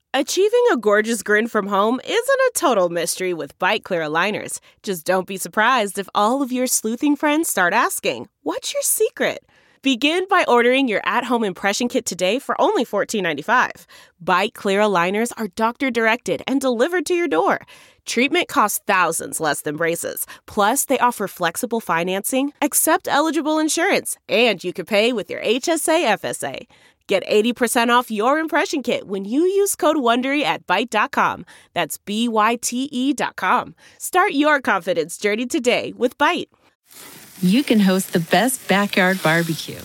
Achieving a gorgeous grin from home isn't a total mystery with Byte Clear aligners. Just don't be surprised if all of your sleuthing friends start asking, "What's your secret?" Begin by ordering your at-home impression kit today for only $14.95. Byte Clear aligners are doctor-directed and delivered to your door. Treatment costs thousands less than braces. Plus, they offer flexible financing, accept eligible insurance, and you can pay with your HSA FSA. Get 80% off your impression kit when you use code WONDERY at Byte.com. That's BYTE.com. Start your confidence journey today with Byte. You can host the best backyard barbecue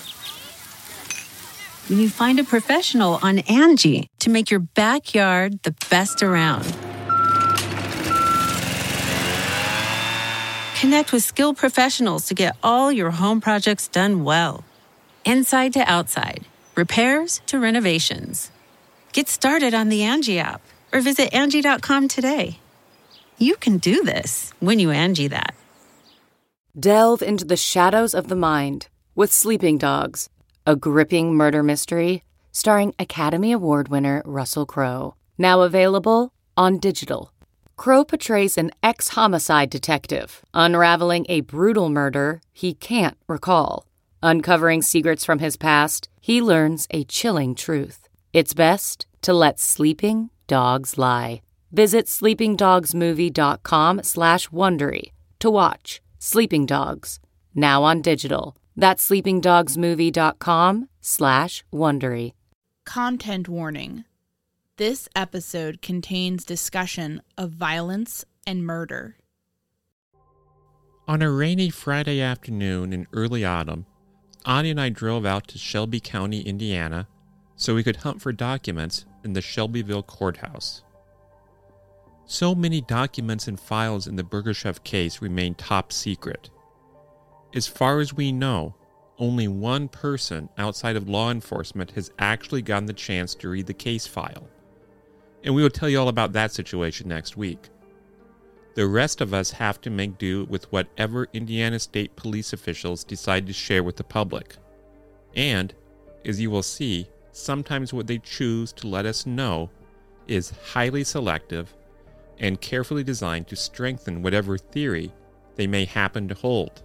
when you find a professional on Angie to make your backyard the best around. Connect with skilled professionals to get all your home projects done well. Inside to outside, repairs to renovations. Get started on the Angie app or visit Angie.com today. You can do this when you Angie that. Delve into the shadows of the mind with Sleeping Dogs, a gripping murder mystery starring Academy Award winner Russell Crowe. Now available on digital. Crowe portrays an ex-homicide detective unraveling a brutal murder he can't recall. Uncovering secrets from his past, he learns a chilling truth. It's best to let sleeping dogs lie. Visit sleepingdogsmovie.com/Wondery to watch Sleeping Dogs, now on digital. That's sleepingdogsmovie.com/Wondery. Content warning. This episode contains discussion of violence and murder. On a rainy Friday afternoon in early autumn, Ani and I drove out to Shelby County, Indiana, so we could hunt for documents in the Shelbyville courthouse. So many documents and files in the Burgerchef case remain top secret. As far as we know, only one person outside of law enforcement has actually gotten the chance to read the case file. And we will tell you all about that situation next week. The rest of us have to make do with whatever Indiana State Police officials decide to share with the public. And, as you will see, sometimes what they choose to let us know is highly selective and carefully designed to strengthen whatever theory they may happen to hold.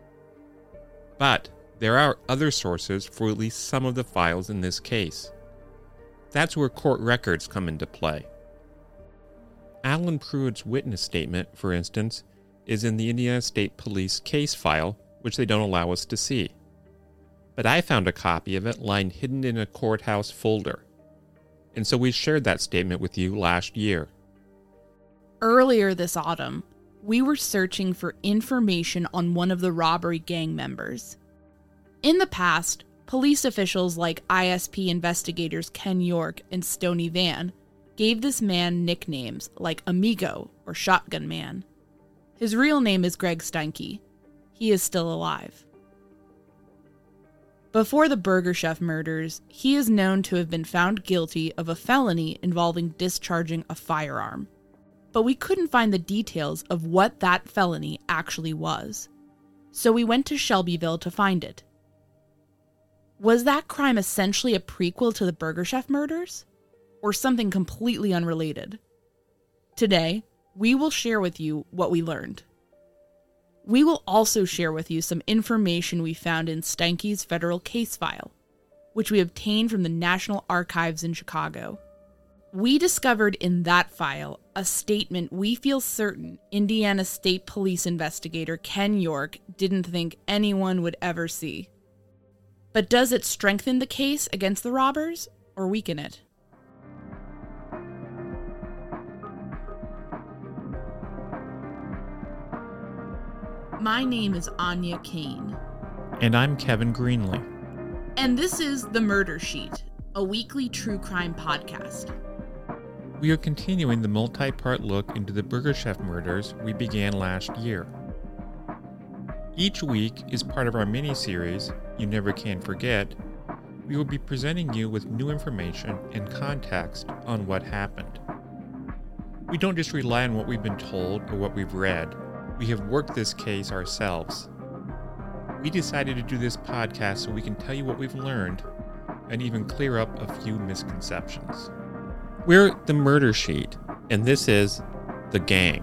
But there are other sources for at least some of the files in this case. That's where court records come into play. Alan Pruitt's witness statement, for instance, is in the Indiana State Police case file, which they don't allow us to see. But I found a copy of it lying hidden in a courthouse folder. And so we shared that statement with you last year. Earlier this autumn, we were searching for information on one of the robbery gang members. In the past, police officials like ISP investigators Ken York and Stoney Van gave this man nicknames like Amigo or Shotgun Man. His real name is Greg Steinke. He is still alive. Before the Burgerchef murders, he is known to have been found guilty of a felony involving discharging a firearm. But we couldn't find the details of what that felony actually was. So we went to Shelbyville to find it. Was that crime essentially a prequel to the Burgerchef murders? Or something completely unrelated? Today, we will share with you what we learned. We will also share with you some information we found in Steinke's federal case file, which we obtained from the National Archives in Chicago. We discovered in that file a statement we feel certain Indiana State Police investigator Ken York didn't think anyone would ever see. But does it strengthen the case against the robbers or weaken it? My name is Anya Kane. And I'm Kevin Greenlee. And this is The Murder Sheet, a weekly true crime podcast. We are continuing the multi-part look into the Burgerchef murders we began last year. Each week is part of our mini-series, You Never Can Forget. We will be presenting you with new information and context on what happened. We don't just rely on what we've been told or what we've read. We have worked this case ourselves. We decided to do this podcast so we can tell you what we've learned and even clear up a few misconceptions. We're the Murder Sheet, and this is The Gang.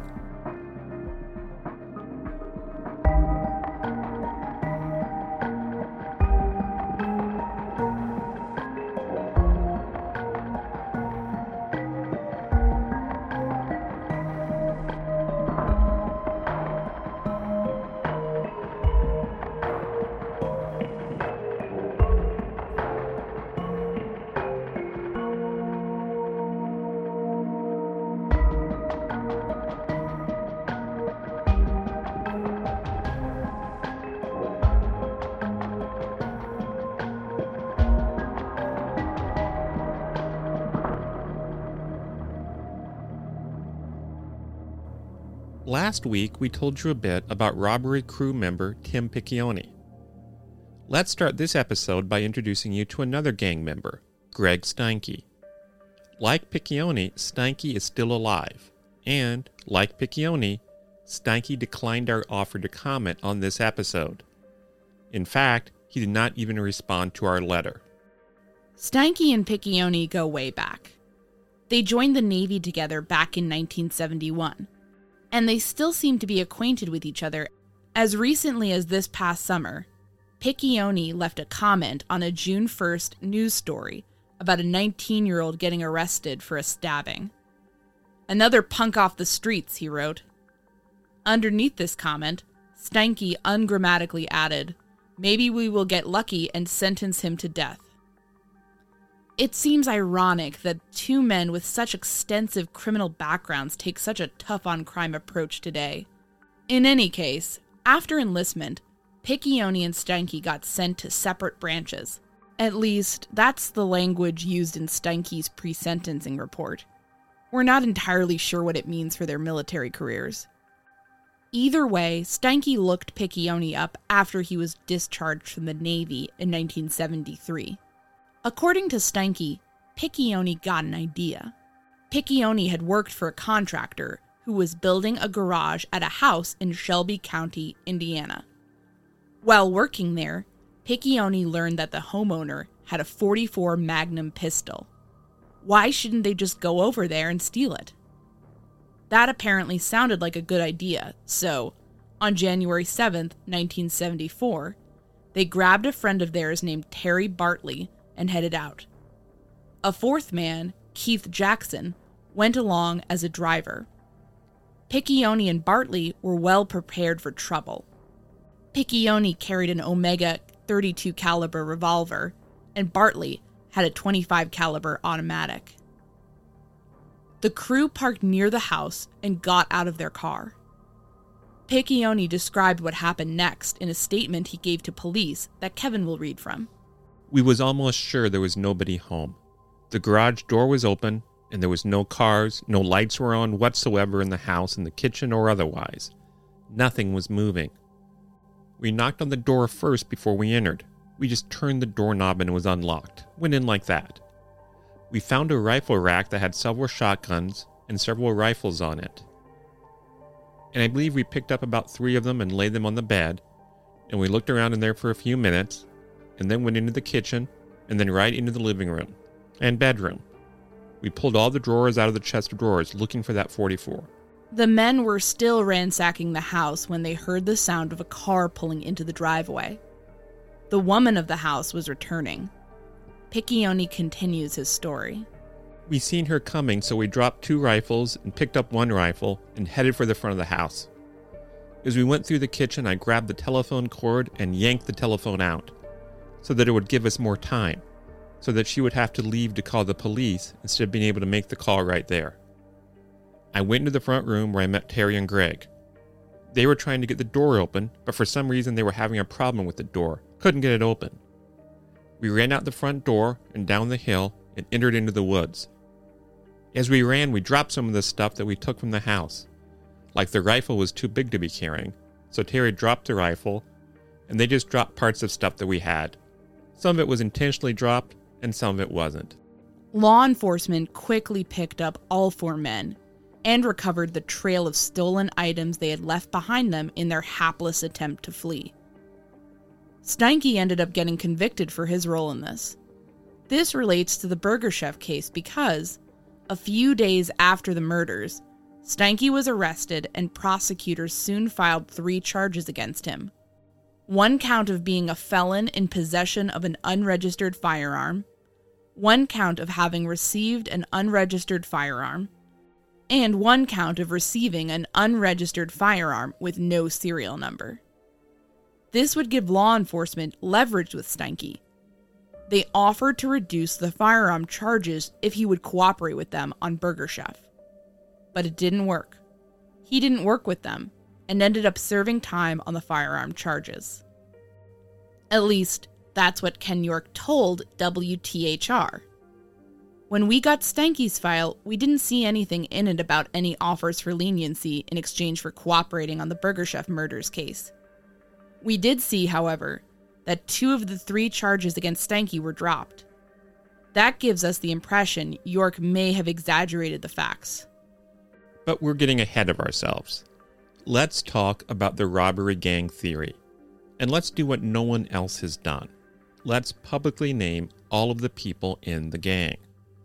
Last week, we told you a bit about robbery crew member Tim Piccioni. Let's start this episode by introducing you to another gang member, Greg Steinke. Like Piccioni, Steinke is still alive, and, like Piccioni, Steinke declined our offer to comment on this episode. In fact, he did not even respond to our letter. Steinke and Piccioni go way back. They joined the Navy together back in 1971. And they still seem to be acquainted with each other. As recently as this past summer, Piccioni left a comment on a June 1st news story about a 19-year-old getting arrested for a stabbing. "Another punk off the streets," he wrote. Underneath this comment, Steinke ungrammatically added, "Maybe we will get lucky and sentence him to death." It seems ironic that two men with such extensive criminal backgrounds take such a tough-on-crime approach today. In any case, after enlistment, Piccioni and Steinke got sent to separate branches. At least, that's the language used in Steinke's pre-sentencing report. We're not entirely sure what it means for their military careers. Either way, Steinke looked Piccioni up after he was discharged from the Navy in 1973. According to Steinke, Piccioni got an idea. Piccioni had worked for a contractor who was building a garage at a house in Shelby County, Indiana. While working there, Piccioni learned that the homeowner had a .44 Magnum pistol. Why shouldn't they just go over there and steal it? That apparently sounded like a good idea, so, on January 7th, 1974, they grabbed a friend of theirs named Terry Bartley and headed out. A fourth man, Keith Jackson, went along as a driver. Piccioni and Bartley were well prepared for trouble. Piccioni carried an Omega .32 caliber revolver, and Bartley had a .25 caliber automatic. The crew parked near the house and got out of their car. Piccioni described what happened next in a statement he gave to police that Kevin will read from. We was almost sure there was nobody home. The garage door was open, and there was no cars, no lights were on whatsoever in the house, in the kitchen or otherwise. Nothing was moving. We knocked on the door first before we entered. We just turned the doorknob and it was unlocked. Went in like that. We found a rifle rack that had several shotguns and several rifles on it. And I believe we picked up about 3 of them and laid them on the bed, and we looked around in there for a few minutes, and then went into the kitchen, and then right into the living room and bedroom. We pulled all the drawers out of the chest of drawers looking for that .44. The men were still ransacking the house when they heard the sound of a car pulling into the driveway. The woman of the house was returning. Piccioni continues his story. We seen her coming, so we dropped 2 rifles and picked up 1 rifle and headed for the front of the house. As we went through the kitchen, I grabbed the telephone cord and yanked the telephone out, so that it would give us more time, so that she would have to leave to call the police instead of being able to make the call right there. I went into the front room where I met Terry and Greg. They were trying to get the door open, but for some reason they were having a problem with the door. Couldn't get it open. We ran out the front door and down the hill and entered into the woods. As we ran, we dropped some of the stuff that we took from the house. Like the rifle was too big to be carrying, so Terry dropped the rifle, and they just dropped parts of stuff that we had. Some of it was intentionally dropped, and some of it wasn't. Law enforcement quickly picked up all 4 men and recovered the trail of stolen items they had left behind them in their hapless attempt to flee. Steinke ended up getting convicted for his role in this. This relates to the Burger Chef case because, A few days after the murders, Steinke was arrested and prosecutors soon filed 3 charges against him. 1 count of being a felon in possession of an unregistered firearm, 1 count of having received an unregistered firearm, and 1 count of receiving an unregistered firearm with no serial number. This would give law enforcement leverage with Steinke. They offered to reduce the firearm charges if he would cooperate with them on Burger Chef. But it didn't work. He didn't work with them and ended up serving time on the firearm charges. At least, that's what Ken York told WTHR. When we got Steinke's file, we didn't see anything in it about any offers for leniency in exchange for cooperating on the Burger Chef murders case. We did see, however, that 2 of the 3 charges against Steinke were dropped. That gives us the impression York may have exaggerated the facts. But we're getting ahead of ourselves. Let's talk about the robbery gang theory. And let's do what no one else has done. Let's publicly name all of the people in the gang.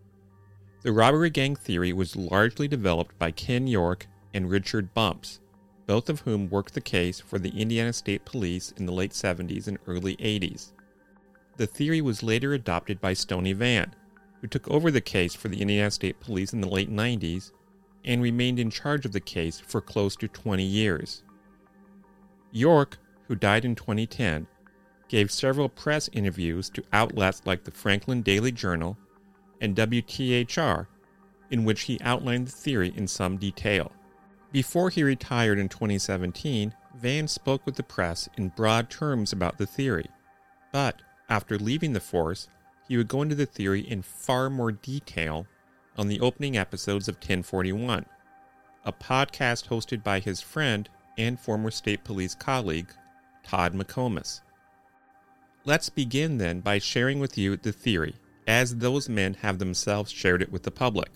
The robbery gang theory was largely developed by Ken York and Richard Bumps, both of whom worked the case for the Indiana State Police in the late 70s and early 80s. The theory was later adopted by Stoney Vann, who took over the case for the Indiana State Police in the late 90s and remained in charge of the case for close to 20 years. York, who died in 2010, gave several press interviews to outlets like the Franklin Daily Journal and WTHR, in which he outlined the theory in some detail. Before he retired in 2017, Vann spoke with the press in broad terms about the theory, but after leaving the force, he would go into the theory in far more detail on the opening episodes of 1041, a podcast hosted by his friend and former state police colleague, Todd McComas. Let's begin then by sharing with you the theory, as those men have themselves shared it with the public.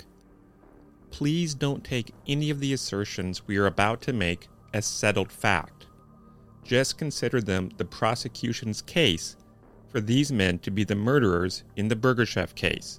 Please don't take any of the assertions we are about to make as settled fact. Just consider them the prosecution's case for these men to be the murderers in the Burger Chef case.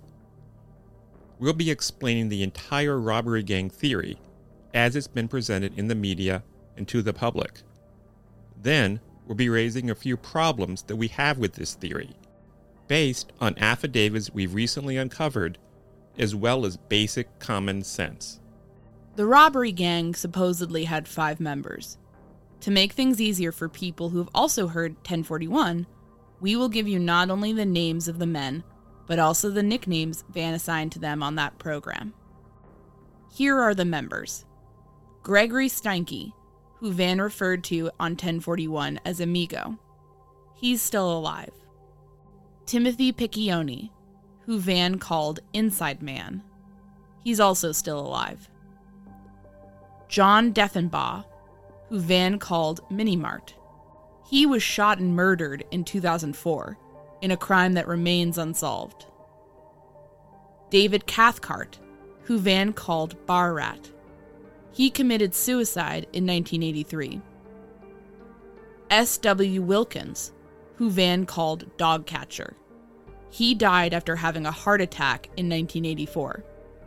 We'll be explaining the entire robbery gang theory as it's been presented in the media and to the public. Then, we'll be raising a few problems that we have with this theory, based on affidavits we've recently uncovered, as well as basic common sense. The robbery gang supposedly had 5 members. To make things easier for people who have also heard 1041, we will give you not only the names of the men, but also the nicknames Vann assigned to them on that program. Here are the members. Gregory Steinke, who Vann referred to on 1041 as Amigo. He's still alive. Timothy Piccioni, who Vann called Inside Man. He's also still alive. John Deffenbaugh, who Vann called Minimart. He was shot and murdered in 2004 in a crime that remains unsolved. David Cathcart, who Vann called Bar Rat. He committed suicide in 1983. S.W. Wilkins, who Vann called Dog Catcher. He died after having a heart attack in 1984.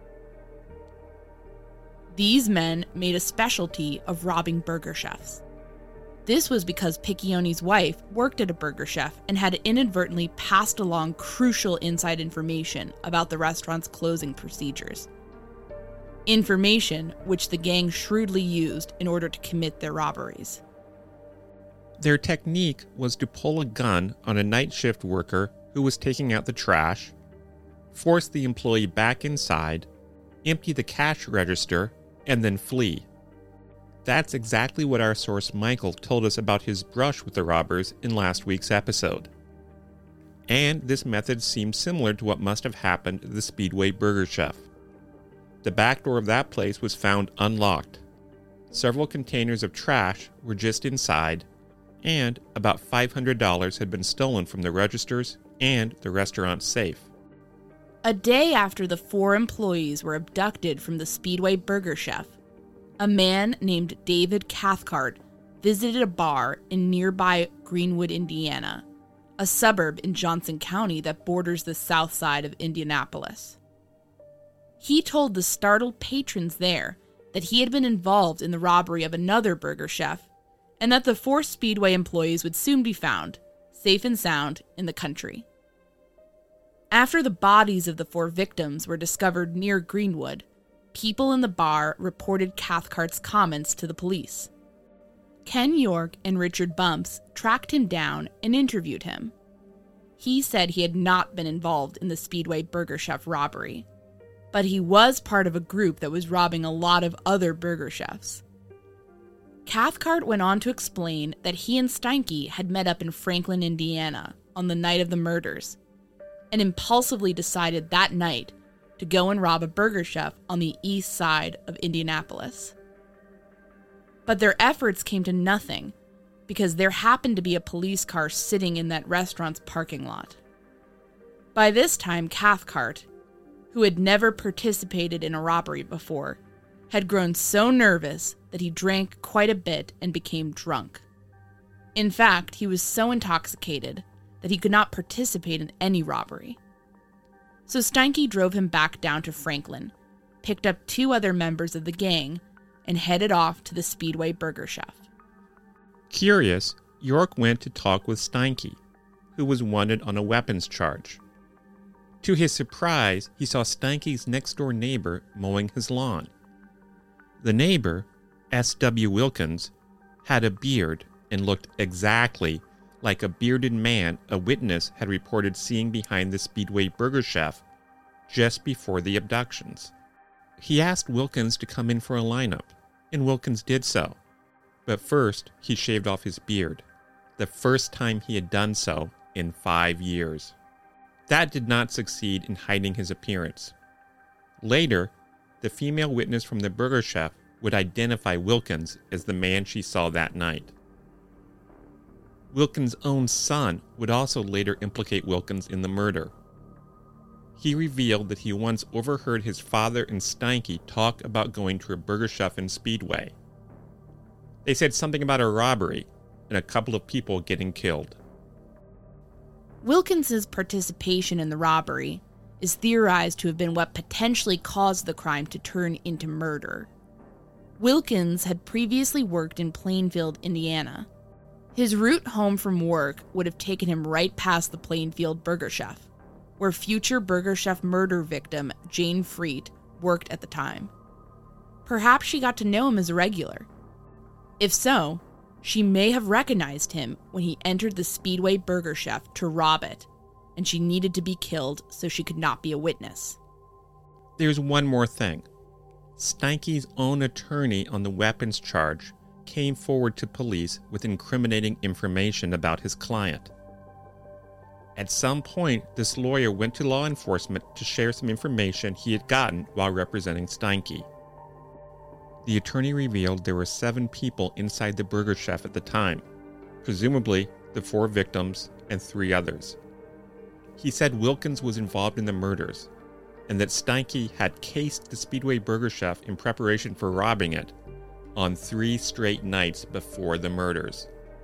These men made a specialty of robbing burger chefs. This was because Piccioni's wife worked at a Burger Chef and had inadvertently passed along crucial inside information about the restaurant's closing procedures. Information which the gang shrewdly used in order to commit their robberies. Their technique was to pull a gun on a night shift worker who was taking out the trash, force the employee back inside, empty the cash register, and then flee. That's exactly what our source Michael told us about his brush with the robbers in last week's episode. And this method seems similar to what must have happened at the Speedway Burger Chef. The back door of that place was found unlocked. Several containers of trash were just inside, and about $500 had been stolen from the registers and the restaurant's safe. A day after the 4 employees were abducted from the Speedway Burger Chef, a man named David Cathcart visited a bar in nearby Greenwood, Indiana, a suburb in Johnson County that borders the south side of Indianapolis. He told the startled patrons there that he had been involved in the robbery of another burger chef, and that the 4 Speedway employees would soon be found, safe and sound, in the country. After the bodies of the 4 victims were discovered near Greenwood, people in the bar reported Cathcart's comments to the police. Ken York and Richard Bumps tracked him down and interviewed him. He said he had not been involved in the Speedway burger chef robbery, but he was part of a group that was robbing a lot of other burger chefs. Cathcart went on to explain that he and Steinke had met up in Franklin, Indiana, on the night of the murders, and impulsively decided that night to go and rob a burger chef on the east side of Indianapolis. But their efforts came to nothing because there happened to be a police car sitting in that restaurant's parking lot. By this time, Cathcart, who had never participated in a robbery before, had grown so nervous that he drank quite a bit and became drunk. In fact, he was so intoxicated that he could not participate in any robbery. So Steinke drove him back down to Franklin, picked up 2 other members of the gang, and headed off to the Speedway burger chef. Curious, York went to talk with Steinke, who was wanted on a weapons charge. To his surprise, he saw Steinke's next-door neighbor mowing his lawn. The neighbor, S.W. Wilkins, had a beard and looked exactly like a bearded man a witness had reported seeing behind the Speedway burger chef just before the abductions. He asked Wilkins to come in for a lineup, and Wilkins did so. But first, he shaved off his beard, the first time he had done so in 5 years. That did not succeed in hiding his appearance. Later, the female witness from the burger chef would identify Wilkins as the man she saw that night. Wilkins' own son would also later implicate Wilkins in the murder. He revealed that he once overheard his father and Steinke talk about going to a burger chef in Speedway. They said something about a robbery and a couple of people getting killed. Wilkins's participation in the robbery is theorized to have been what potentially caused the crime to turn into murder. Wilkins had previously worked in Plainfield, Indiana. His route home from work would have taken him right past the Plainfield burger chef, where future burger chef murder victim Jane Freet worked at the time. Perhaps she got to know him as a regular. If so, she may have recognized him when he entered the Speedway burger chef to rob it, and she needed to be killed so she could not be a witness. There's one more thing. Steinke's own attorney on the weapons charge came forward to police with incriminating information about his client. At some point, this lawyer went to law enforcement to share some information he had gotten while representing Steinke. The attorney revealed there were 7 people inside the burger chef at the time, presumably the 4 victims and 3 others. He said Wilkins was involved in the murders, and that Steinke had cased the Speedway burger chef in preparation for robbing it on 3 straight nights before the murders.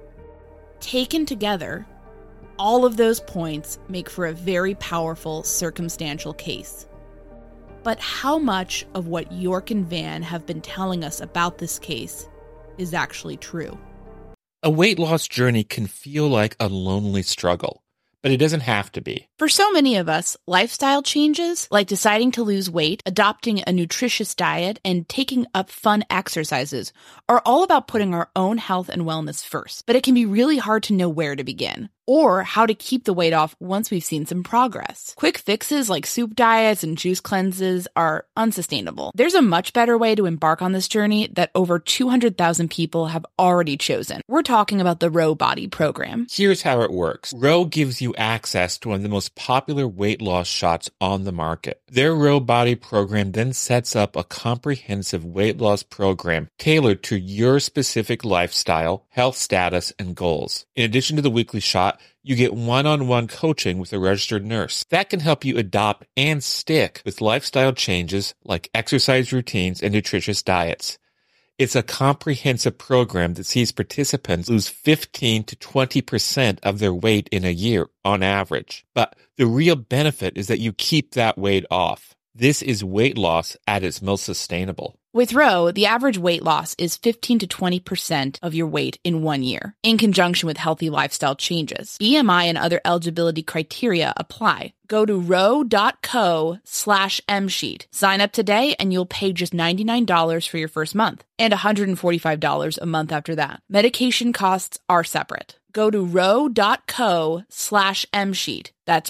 Taken together, all of those points make for a very powerful circumstantial case. But how much of what York and Van have been telling us about this case is actually true? A weight loss journey can feel like a lonely struggle, but it doesn't have to be. For so many of us, lifestyle changes, like deciding to lose weight, adopting a nutritious diet, and taking up fun exercises, are all about putting our own health and wellness first. But it can be really hard to know where to begin, or how to keep the weight off once we've seen some progress. Quick fixes like soup diets and juice cleanses are unsustainable. There's a much better way to embark on this journey that over 200,000 people have already chosen. We're talking about the Row Body program. Here's how it works. Row gives you access to one of the most popular weight loss shots on the market. Their Row Body program then sets up a comprehensive weight loss program tailored to your specific lifestyle, health status, and goals. In addition to the weekly shot, you get one-on-one coaching with a registered nurse. That can help you adopt and stick with lifestyle changes like exercise routines and nutritious diets. It's a comprehensive program that sees participants lose 15 to 20% of their weight in a year on average. But the real benefit is that you keep that weight off. This is weight loss at its most sustainable. With Ro, the average weight loss is 15 to 20% of your weight in 1 year, in conjunction with healthy lifestyle changes. BMI and other eligibility criteria apply. Go to ro.co/msheet. Sign up today and you'll pay just $99 for your first month and $145 a month after that. Medication costs are separate. Go to ro.co/msheet. That's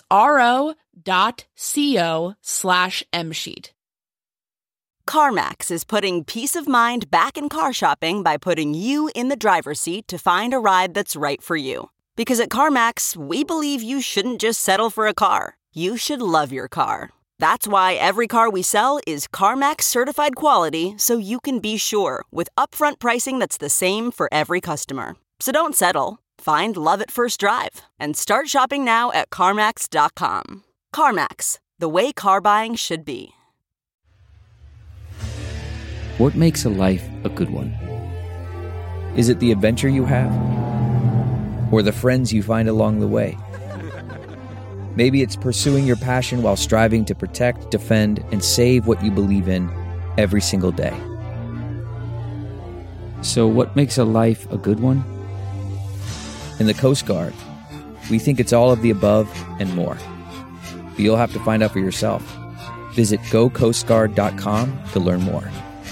ro.co/msheet. CarMax is putting peace of mind back in car shopping by putting you in the driver's seat to find a ride that's right for you. Because at CarMax, we believe you shouldn't just settle for a car. You should love your car. That's why every car we sell is CarMax certified quality, so you can be sure with upfront pricing that's the same for every customer. So don't settle. Find love at first drive and start shopping now at CarMax.com. CarMax, the way car buying should be. What makes a life a good one? Is it the adventure you have? Or the friends you find along the way? Maybe it's pursuing your passion while striving to protect, defend, and save what you believe in every single day. So what makes a life a good one? In the Coast Guard, we think it's all of the above and more. But you'll have to find out for yourself. Visit gocoastguard.com to learn more.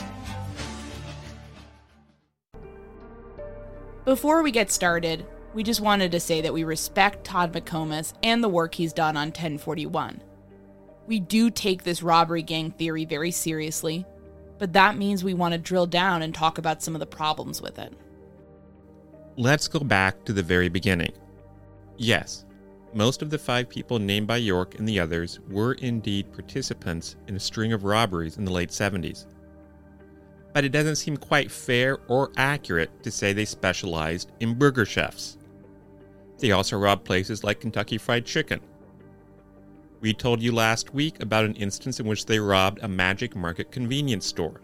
Before we get started, we just wanted to say that we respect Todd McComas and the work he's done on 1041. We do take this robbery gang theory very seriously, but that means we want to drill down and talk about some of the problems with it. Let's go back to the very beginning. Yes, most of the 5 people named by York and the others were indeed participants in a string of robberies in the late 70s. But it doesn't seem quite fair or accurate to say they specialized in burger chefs. They also robbed places like Kentucky Fried Chicken. We told you last week about an instance in which they robbed a Magic Market convenience store.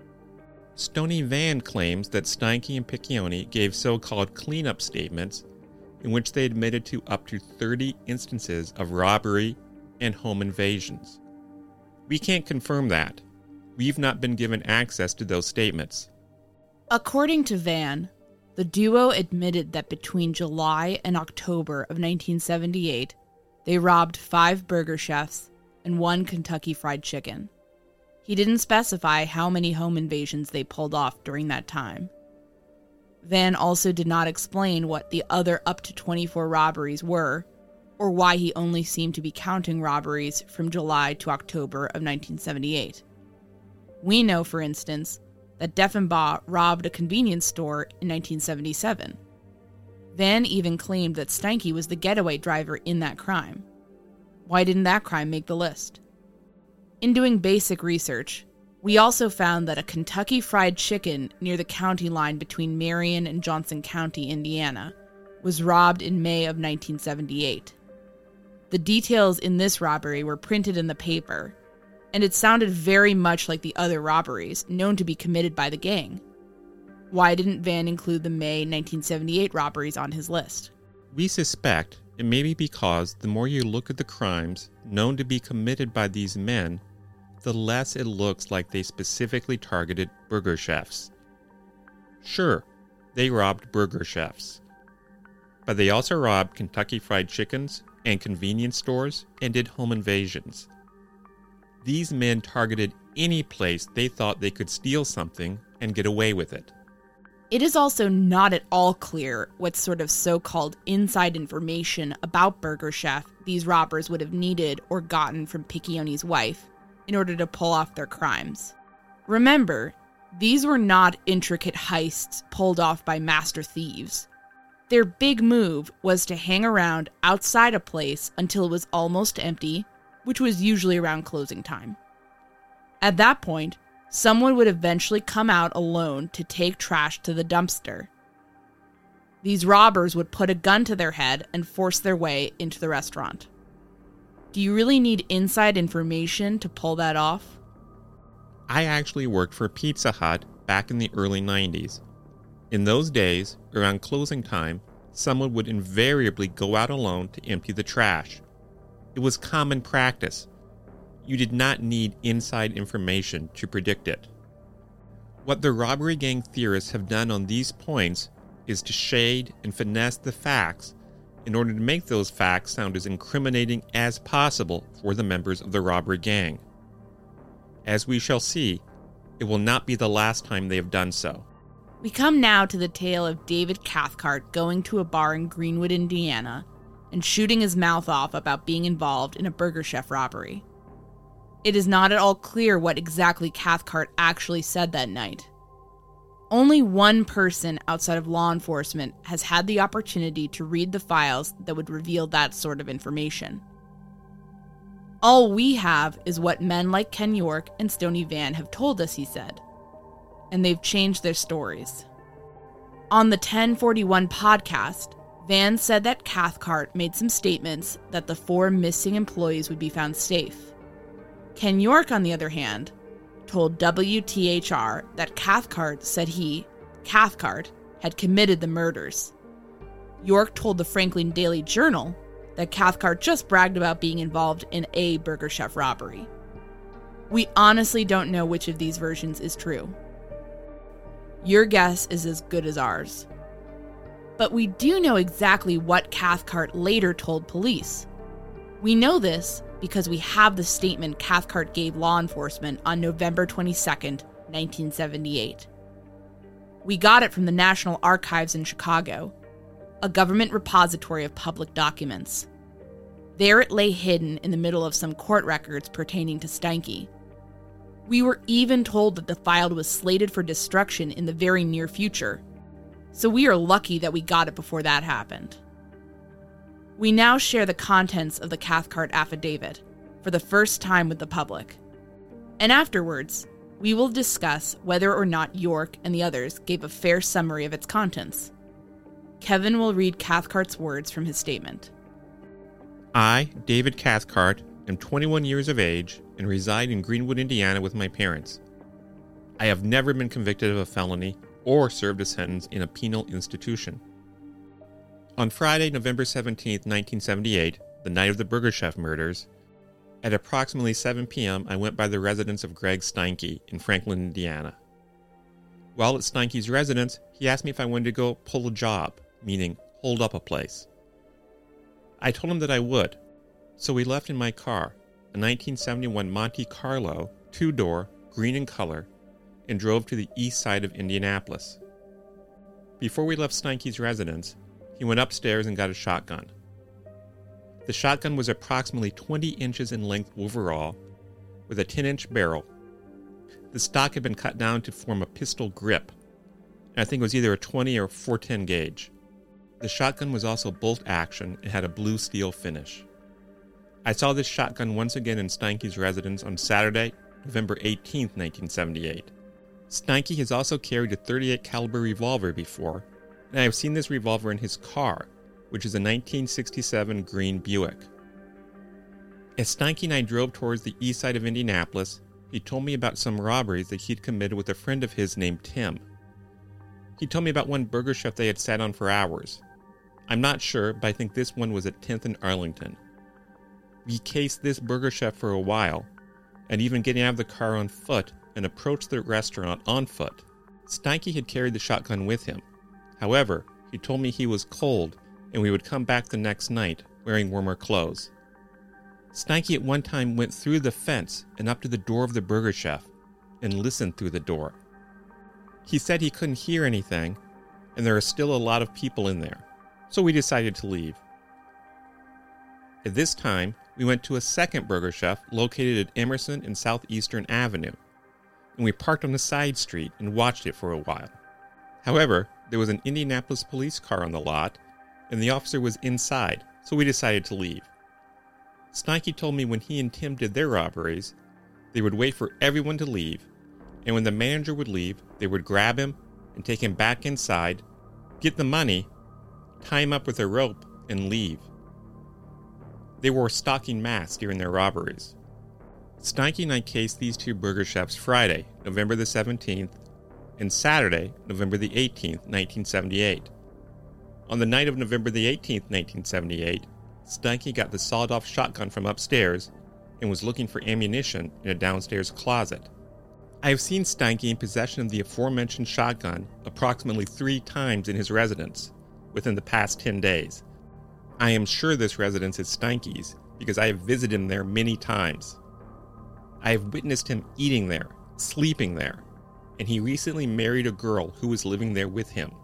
Stoney Vann claims that Steinke and Piccioni gave so-called cleanup statements in which they admitted to up to 30 instances of robbery and home invasions. We can't confirm that. We've not been given access to those statements. According to Vann, the duo admitted that between July and October of 1978, they robbed 5 burger chefs and 1 Kentucky Fried Chicken. He didn't specify how many home invasions they pulled off during that time. Vann also did not explain what the other up to 24 robberies were, or why he only seemed to be counting robberies from July to October of 1978. We know, for instance, that Deffenbaugh robbed a convenience store in 1977. Vann even claimed that Steinke was the getaway driver in that crime. Why didn't that crime make the list? In doing basic research, we also found that a Kentucky Fried Chicken near the county line between Marion and Johnson County, Indiana, was robbed in May of 1978. The details in this robbery were printed in the paper, and it sounded very much like the other robberies known to be committed by the gang. Why didn't Vann include the May 1978 robberies on his list? We suspect it may be because the more you look at the crimes known to be committed by these men, the less it looks like they specifically targeted burger chefs. Sure, they robbed burger chefs, but they also robbed Kentucky Fried Chickens and convenience stores and did home invasions. These men targeted any place they thought they could steal something and get away with it. It is also not at all clear what sort of so-called inside information about Burger Chef these robbers would have needed or gotten from Piccioni's wife in order to pull off their crimes. Remember, these were not intricate heists pulled off by master thieves. Their big move was to hang around outside a place until it was almost empty, which was usually around closing time. At that point, someone would eventually come out alone to take trash to the dumpster. These robbers would put a gun to their head and force their way into the restaurant. Do you really need inside information to pull that off? I actually worked for Pizza Hut back in the early 90s. In those days, around closing time, someone would invariably go out alone to empty the trash. It was common practice. You did not need inside information to predict it. What the robbery gang theorists have done on these points is to shade and finesse the facts in order to make those facts sound as incriminating as possible for the members of the robbery gang. As we shall see, it will not be the last time they have done so. We come now to the tale of David Cathcart going to a bar in Greenwood, Indiana, and shooting his mouth off about being involved in a Burger Chef robbery. It is not at all clear what exactly Cathcart actually said that night. Only one person outside of law enforcement has had the opportunity to read the files that would reveal that sort of information. All we have is what men like Ken York and Stoney Vann have told us he said, and they've changed their stories. On the 1041 podcast, Vann said that Cathcart made some statements that the 4 missing employees would be found safe. Ken York, on the other hand, told WTHR that Cathcart said Cathcart, had committed the murders. York told the Franklin Daily Journal that Cathcart just bragged about being involved in a Burger Chef robbery. We honestly don't know which of these versions is true. Your guess is as good as ours. But we do know exactly what Cathcart later told police. We know this because we have the statement Cathcart gave law enforcement on November 22nd, 1978. We got it from the National Archives in Chicago, a government repository of public documents. There it lay hidden in the middle of some court records pertaining to Steinke. We were even told that the file was slated for destruction in the very near future, so we are lucky that we got it before that happened. We now share the contents of the Cathcart affidavit for the first time with the public, and afterwards, we will discuss whether or not York and the others gave a fair summary of its contents. Kevin will read Cathcart's words from his statement. I, David Cathcart, am 21 years of age and reside in Greenwood, Indiana with my parents. I have never been convicted of a felony or served a sentence in a penal institution. On Friday, November 17, 1978, the night of the Burger Chef murders, at approximately 7 p.m., I went by the residence of Greg Steinke in Franklin, Indiana. While at Steinke's residence, he asked me if I wanted to go pull a job, meaning hold up a place. I told him that I would, so we left in my car, a 1971 Monte Carlo, 2-door, green in color, and drove to the east side of Indianapolis. Before we left Steinke's residence, he went upstairs and got a shotgun. The shotgun was approximately 20 inches in length overall, with a 10-inch barrel. The stock had been cut down to form a pistol grip, and I think it was either a 20 or 410 gauge. The shotgun was also bolt action and had a blue steel finish. I saw this shotgun once again in Steinke's residence on Saturday, November 18, 1978. Steinke has also carried a .38 caliber revolver before, and I have seen this revolver in his car, which is a 1967 green Buick. As Steinke and I drove towards the east side of Indianapolis, he told me about some robberies that he'd committed with a friend of his named Tim. He told me about one Burger Chef they had sat on for hours. I'm not sure, but I think this one was at 10th and Arlington. We cased this Burger Chef for a while, and even getting out of the car on foot and approached the restaurant on foot. Steinke had carried the shotgun with him. However, he told me he was cold and we would come back the next night wearing warmer clothes. Steinke at one time went through the fence and up to the door of the Burger Chef and listened through the door. He said he couldn't hear anything and there are still a lot of people in there, so we decided to leave. At this time, we went to a second Burger Chef located at Emerson and Southeastern Avenue, and we parked on a side street and watched it for a while. However, there was an Indianapolis police car on the lot, and the officer was inside, so we decided to leave. Steinke told me when he and Tim did their robberies, they would wait for everyone to leave, and when the manager would leave, they would grab him and take him back inside, get the money, tie him up with a rope, and leave. They wore stocking masks during their robberies. Steinke and I cased these two Burger Chefs Friday, November the 17th, and Saturday, November the 18th, 1978. On the night of November the 18th, 1978, Steinke got the sawed-off shotgun from upstairs and was looking for ammunition in a downstairs closet. I have seen Steinke in possession of the aforementioned shotgun approximately 3 times in his residence within the past 10 days. I am sure this residence is Steinke's because I have visited him there many times. I have witnessed him eating there, sleeping there, and he recently married a girl who was living there with him.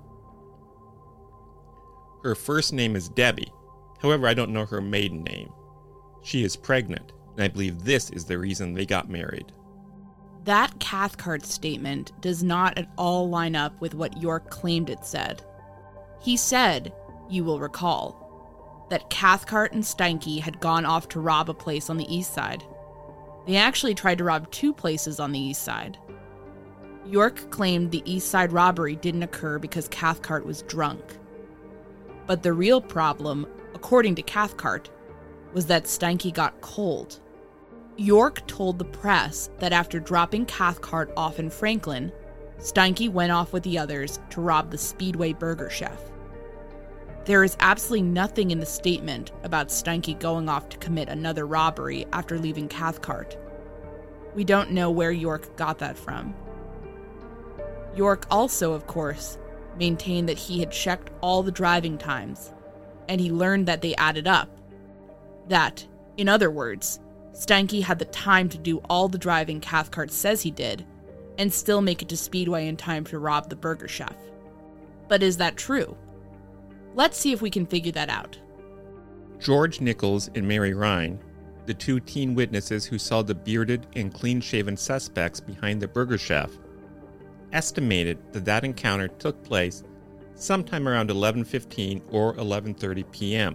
Her first name is Debbie, however I don't know her maiden name. She is pregnant, and I believe this is the reason they got married. That Cathcart statement does not at all line up with what York claimed it said. He said, you will recall, that Cathcart and Steinke had gone off to rob a place on the east side. They actually tried to rob 2 places on the east side. York claimed the east side robbery didn't occur because Cathcart was drunk. But the real problem, according to Cathcart, was that Steinke got cold. York told the press that after dropping Cathcart off in Franklin, Steinke went off with the others to rob the Speedway Burger Chef. There is absolutely nothing in the statement about Steinke going off to commit another robbery after leaving Cathcart. We don't know where York got that from. York also, of course, maintained that he had checked all the driving times, and he learned that they added up. That, in other words, Steinke had the time to do all the driving Cathcart says he did, and still make it to Speedway in time to rob the Burger Chef. But is that true? Let's see if we can figure that out. George Nichols and Mary Ryan, the 2 teen witnesses who saw the bearded and clean-shaven suspects behind the Burger Chef, estimated that encounter took place sometime around 11:15 or 11:30 p.m.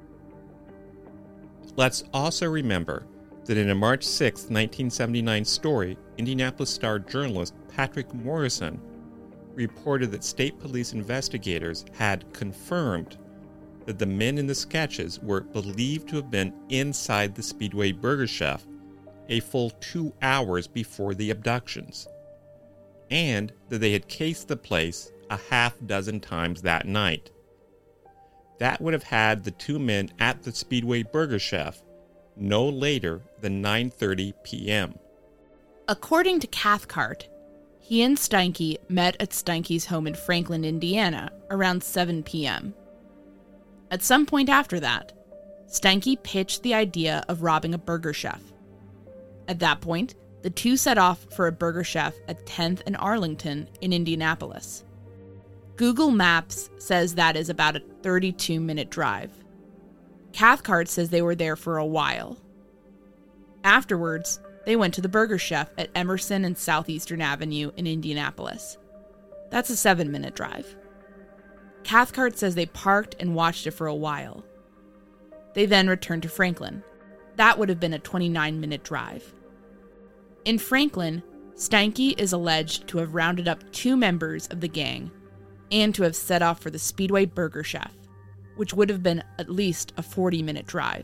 Let's also remember that in a March 6, 1979 story, Indianapolis Star journalist Patrick Morrison reported that state police investigators had confirmed that the men in the sketches were believed to have been inside the Speedway Burger Chef a full 2 hours before the abductions, and that they had cased the place a half-dozen times that night. That would have had the 2 men at the Speedway Burger Chef no later than 9:30 p.m. According to Cathcart, he and Steinke met at Steinke's home in Franklin, Indiana, around 7 p.m. At some point after that, Steinke pitched the idea of robbing a Burger Chef. At that point, the 2 set off for a Burger Chef at 10th and Arlington in Indianapolis. Google Maps says that is about a 32-minute drive. Cathcart says they were there for a while. Afterwards, they went to the Burger Chef at Emerson and Southeastern Avenue in Indianapolis. That's a 7-minute drive. Cathcart says they parked and watched it for a while. They then returned to Franklin. That would have been a 29-minute drive. In Franklin, Steinke is alleged to have rounded up 2 members of the gang and to have set off for the Speedway Burger Chef, which would have been at least a 40-minute drive.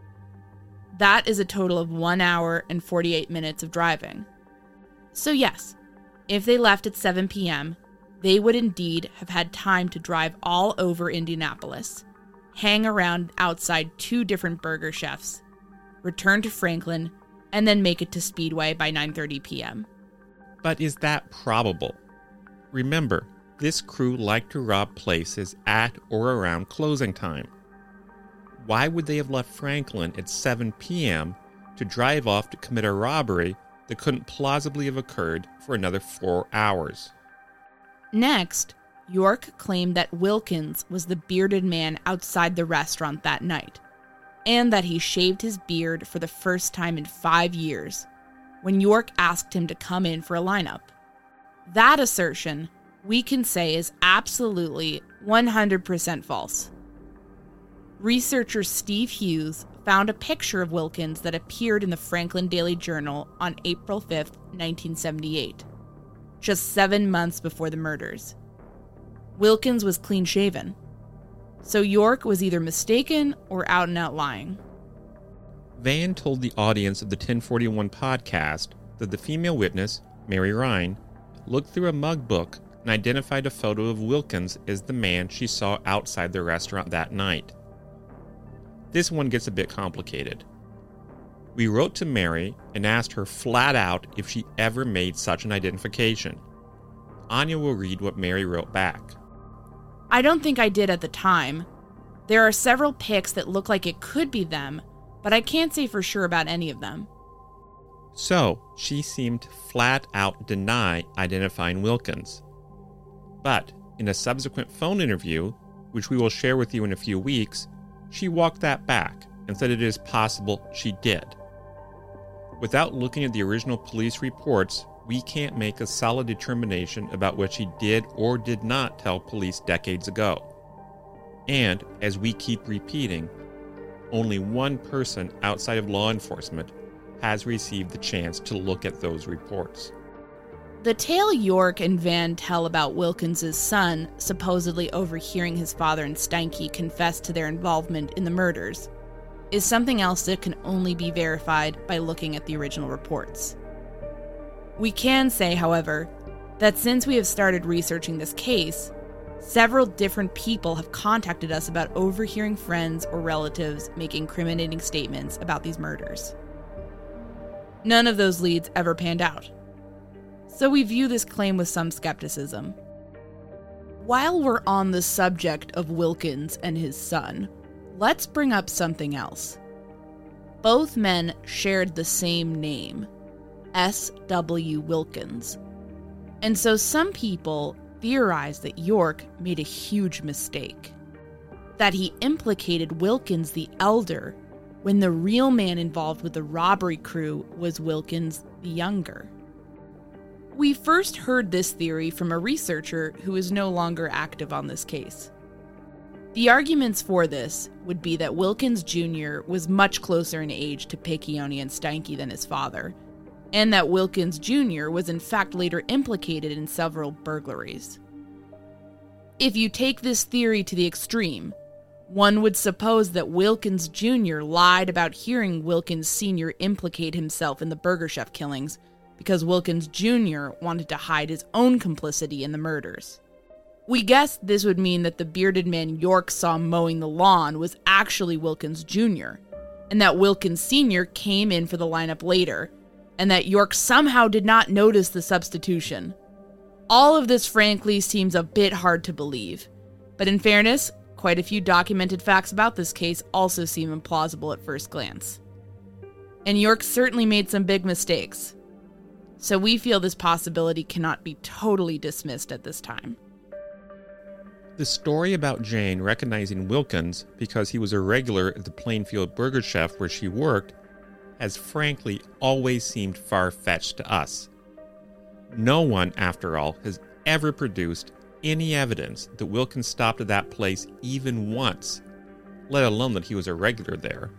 That is a total of 1 hour and 48 minutes of driving. So yes, if they left at 7 p.m., they would indeed have had time to drive all over Indianapolis, hang around outside 2 different Burger Chefs, return to Franklin, and then make it to Speedway by 9:30 p.m. But is that probable? Remember, this crew liked to rob places at or around closing time. Why would they have left Franklin at 7 p.m. to drive off to commit a robbery that couldn't plausibly have occurred for another 4 hours? Next, York claimed that Wilkins was the bearded man outside the restaurant that night, and that he shaved his beard for the first time in 5 years, when York asked him to come in for a lineup. That assertion, we can say, is absolutely 100% false. Researcher Steve Hughes found a picture of Wilkins that appeared in the Franklin Daily Journal on April 5th, 1978, just 7 months before the murders. Wilkins was clean-shaven, so York was either mistaken or out-and-out lying. Van told the audience of the 1041 podcast that the female witness, Mary Ryan, looked through a mug book and identified a photo of Wilkins as the man she saw outside the restaurant that night. This one gets a bit complicated. We wrote to Mary and asked her flat out if she ever made such an identification. Anya will read what Mary wrote back. I don't think I did at the time. There are several pics that look like it could be them, but I can't say for sure about any of them. So, she seemed to flat out deny identifying Wilkins. But, in a subsequent phone interview, which we will share with you in a few weeks, she walked that back and said it is possible she did. Without looking at the original police reports, we can't make a solid determination about what she did or did not tell police decades ago. And, as we keep repeating, only one person outside of law enforcement has received the chance to look at those reports. The tale York and Van tell about Wilkins' son supposedly overhearing his father and Steinke confess to their involvement in the murders is something else that can only be verified by looking at the original reports. We can say, however, that since we have started researching this case, several different people have contacted us about overhearing friends or relatives make incriminating statements about these murders. None of those leads ever panned out, so we view this claim with some skepticism. While we're on the subject of Wilkins and his son, let's bring up something else. Both men shared the same name, S.W. Wilkins. And so some people theorize that York made a huge mistake. That he implicated Wilkins the elder when the real man involved with the robbery crew was Wilkins the younger. We first heard this theory from a researcher who is no longer active on this case. The arguments for this would be that Wilkins Jr. was much closer in age to Piccioni and Steinke than his father, and that Wilkins Jr. was in fact later implicated in several burglaries. If you take this theory to the extreme, one would suppose that Wilkins Jr. lied about hearing Wilkins Sr. implicate himself in the Burger Chef killings because Wilkins Jr. wanted to hide his own complicity in the murders. We guessed this would mean that the bearded man York saw mowing the lawn was actually Wilkins Jr., and that Wilkins Sr. came in for the lineup later, and that York somehow did not notice the substitution. All of this frankly seems a bit hard to believe, but in fairness, quite a few documented facts about this case also seem implausible at first glance. And York certainly made some big mistakes, so we feel this possibility cannot be totally dismissed at this time. The story about Jane recognizing Wilkins because he was a regular at the Plainfield Burger Chef where she worked has frankly always seemed far-fetched to us. No one, after all, has ever produced any evidence that Wilkins stopped at that place even once, let alone that he was a regular there.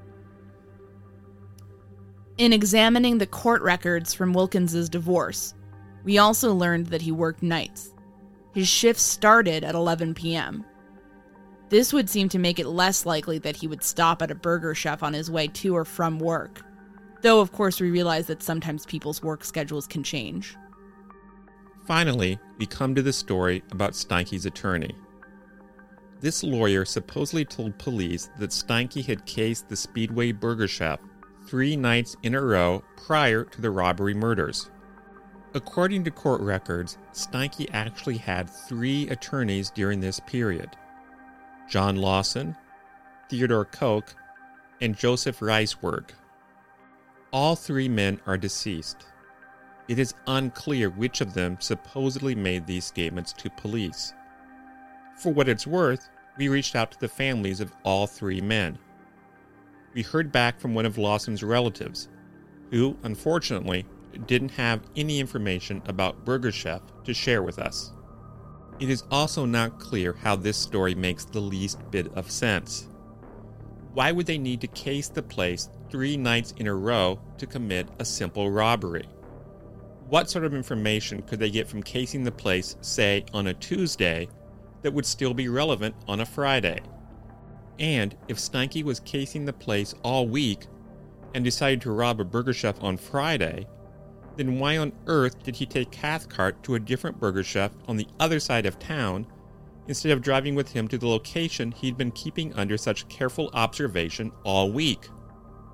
In examining the court records from Wilkins' divorce, we also learned that he worked nights. His shift started at 11 p.m. This would seem to make it less likely that he would stop at a Burger Chef on his way to or from work, though of course we realize that sometimes people's work schedules can change. Finally, we come to the story about Steinke's attorney. This lawyer supposedly told police that Steinke had cased the Speedway Burger Chef 3 nights in a row prior to the robbery murders. According to court records, Steinke actually had 3 attorneys during this period: John Lawson, Theodore Koch, and Joseph Reisberg. All 3 men are deceased. It is unclear which of them supposedly made these statements to police. For what it's worth, we reached out to the families of all 3 men. We heard back from one of Lawson's relatives, who, unfortunately, didn't have any information about Burger Chef to share with us. It is also not clear how this story makes the least bit of sense. Why would they need to case the place 3 nights in a row to commit a simple robbery? What sort of information could they get from casing the place, say, on a Tuesday, that would still be relevant on a Friday? And if Steinke was casing the place all week and decided to rob a Burger Chef on Friday, then why on earth did he take Cathcart to a different Burger Chef on the other side of town instead of driving with him to the location he'd been keeping under such careful observation all week?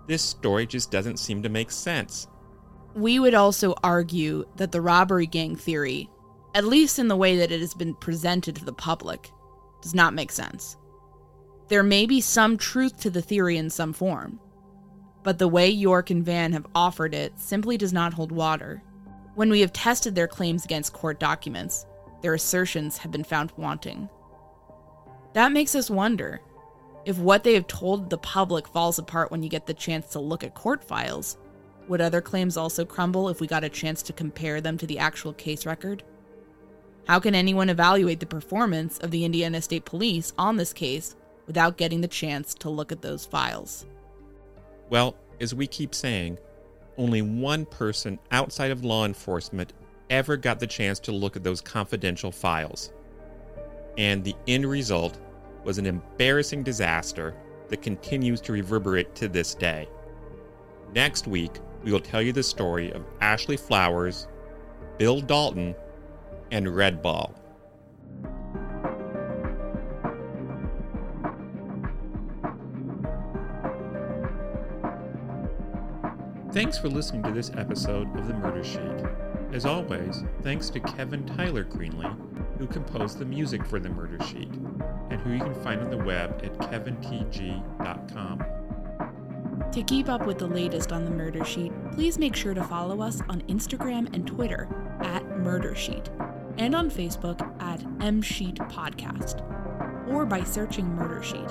This story just doesn't seem to make sense. We would also argue that the robbery gang theory, at least in the way that it has been presented to the public, does not make sense. There may be some truth to the theory in some form, but the way York and Van have offered it simply does not hold water. When we have tested their claims against court documents, their assertions have been found wanting. That makes us wonder, if what they have told the public falls apart when you get the chance to look at court files, would other claims also crumble if we got a chance to compare them to the actual case record? How can anyone evaluate the performance of the Indiana State Police on this case without getting the chance to look at those files? Well, as we keep saying, only one person outside of law enforcement ever got the chance to look at those confidential files. And the end result was an embarrassing disaster that continues to reverberate to this day. Next week, we will tell you the story of Ashley Flowers, Bill Dalton, and Red Ball. Thanks for listening to this episode of The Murder Sheet. As always, thanks to Kevin Tyler Greenlee, who composed the music for The Murder Sheet, and who you can find on the web at kevintg.com. To keep up with the latest on The Murder Sheet, please make sure to follow us on Instagram and Twitter at Murder Sheet, and on Facebook at MSheet Podcast, or by searching Murder Sheet.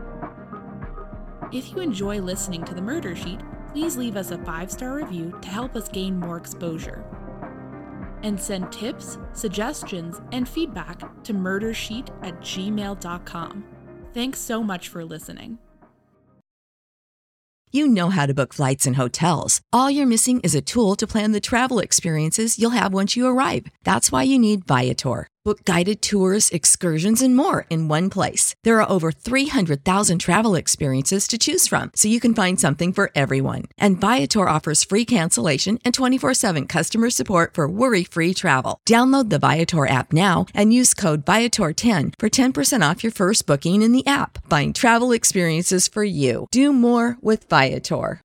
If you enjoy listening to The Murder Sheet, please leave us a 5-star review to help us gain more exposure. And send tips, suggestions, and feedback to murdersheet@gmail.com. Thanks so much for listening. You know how to book flights and hotels. All you're missing is a tool to plan the travel experiences you'll have once you arrive. That's why you need Viator. Book guided tours, excursions, and more in one place. There are over 300,000 travel experiences to choose from, so you can find something for everyone. And Viator offers free cancellation and 24/7 customer support for worry-free travel. Download the Viator app now and use code Viator10 for 10% off your first booking in the app. Find travel experiences for you. Do more with Viator.